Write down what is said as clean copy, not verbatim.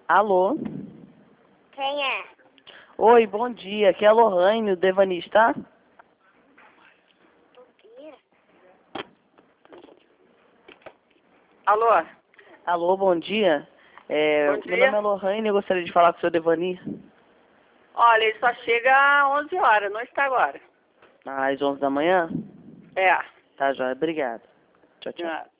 Alô? Quem é? Oi, bom dia. Aqui é a Lohane, o Devani está? Alô? Alô, bom dia. Bom Meu dia. nome é Lohane, eu gostaria de falar com o seu Devani. Olha, ele só chega às 11 horas, não está agora. Às 11 da manhã? É. Tá, joia. Obrigado. Tchau, tchau. É.